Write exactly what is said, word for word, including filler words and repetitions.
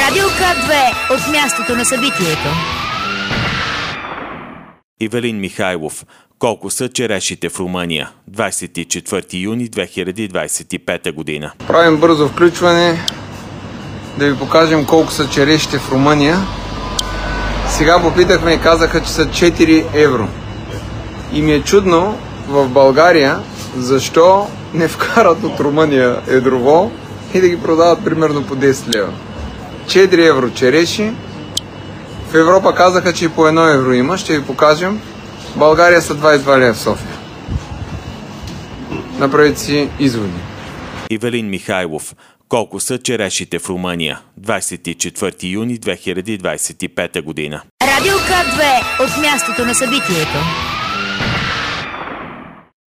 Радио К две от мястото на събитието. Ивелин Михайлов. Колко са черешите в Румъния? двадесет и четвърти юни две хиляди двадесет и пета година. Правим бързо включване да ви покажем колко са черешите в Румъния. Сега попитахме и казаха, че са четири евро. И ми е чудно в България защо не вкарат от Румъния едрово и да ги продават примерно по десет лева. четири евро череши. В Европа казаха, че и по едно евро има. Ще ви покажем. В България са двадесет и два лева в София. Направете си изводи. Ивелин Михайлов. Колко са черешите в Румъния? двадесет и четвърти юни две хиляди двадесет и пета година. Радио К две от мястото на събитието.